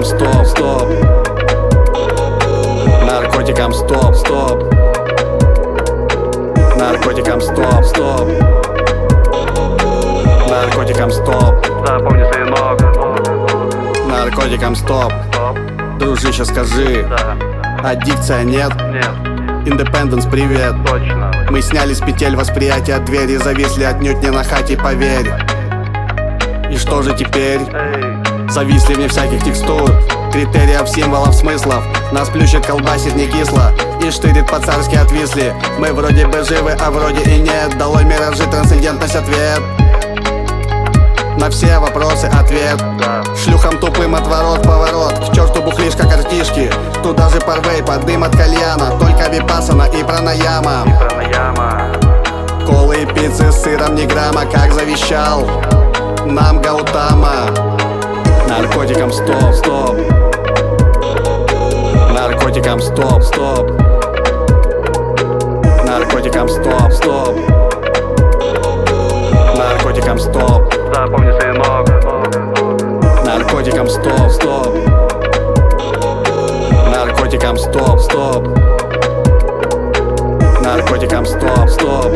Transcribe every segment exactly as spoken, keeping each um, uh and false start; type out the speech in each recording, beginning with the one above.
Наркотикам стоп, стоп. Наркотикам стоп, стоп. Наркотикам стоп, стоп. Наркотикам стоп. Запомни, сынок. Наркотикам стоп. Стоп. Дружище, скажи, Да. аддикция нет? Нет. Independence, привет. Точно. Мы сняли с петель восприятия двери, зависли отнюдь не на хате, поверь. И что же теперь? Эй. Зависли вне всяких текстур, критериев, символов, смыслов. Нас плющит, колбасит не кисло и штырит по-царски отвисли. Мы вроде бы живы, а вроде и нет. Долой миражи, трансцендентность, ответ на все вопросы ответ. Да. Шлюхам тупым отворот, поворот. К черту бухлишка, картишки. Туда же парвей, под дым от кальяна. Только випассана и пранаяма. И пранаяма. Колы и пиццы с сыром ни грамма, как завещал нам Гаутама. Наркотикам стоп, стоп. Наркотикам стоп, стоп. Наркотикам стоп, стоп. Наркотикам стоп. Запомни, сынок. Наркотикам стоп, стоп. Наркотикам стоп, стоп. Наркотикам стоп, стоп.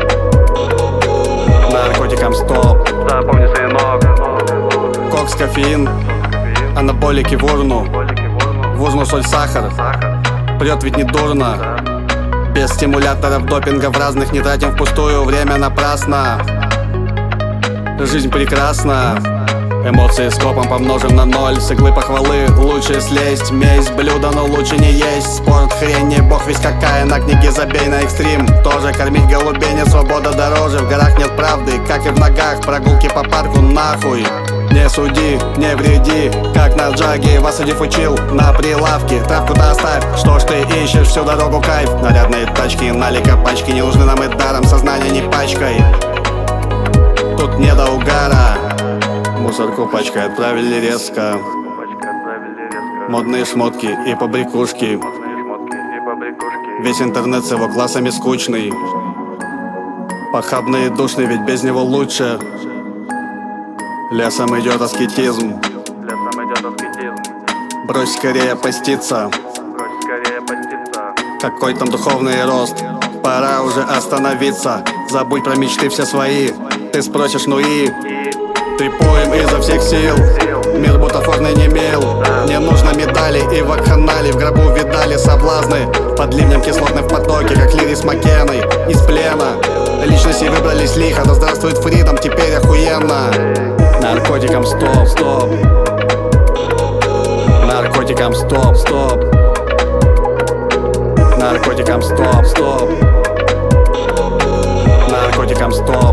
Наркотикам стоп. Запомни, сынок. Кокс, кофеин, анаболики в урну. Болики в урну. В урну соль, сахар. Сахар. Прет ведь не дурно. Без стимуляторов, допингов разных не тратим впустую время напрасно. Жизнь прекрасна. Эмоции скопом помножим на ноль. С иглы похвалы лучше слезть. Месть блюдо, но лучше не есть. Спорт хрень, не бог весь какая. На книге забей на экстрим. Тоже кормить голубей не свобода дороже. В горах нет правды, как и в ногах. Прогулки по парку нахуй. Не суди, не вреди, как на джаге. Васадив учил на прилавке. Травку-то оставь, что ж ты ищешь всю дорогу кайф. Нарядные тачки, налика пачки. Не нужны нам и даром, сознание не пачкай. Тут не до угара. Мусорку пачкой отправили резко. Пачка отправили резко. Модные шмотки и побрякушки. Модные шмотки и побрякушки. Весь интернет с его классами скучный. Похабный и душный, ведь без него лучше. Лесом идет аскетизм. Лесом идет аскетизм. Брось скорее поститься. Брось скорее поститься. Какой там духовный рост? Пора уже остановиться. Забудь про мечты все свои. Ты спросишь, ну и И трипуем изо всех сил. Мир бутафорный не мил. Не нужно медали и вакханалий. В гробу видали соблазны. Под ливнем кислотным в потоке, как Лири с Маккеной. Из плена личности выбрались лихо. Да здравствует фридом, теперь охуенно. Наркотикам стоп, стоп. Наркотикам стоп, стоп. Наркотикам стоп, стоп. Наркотикам стоп.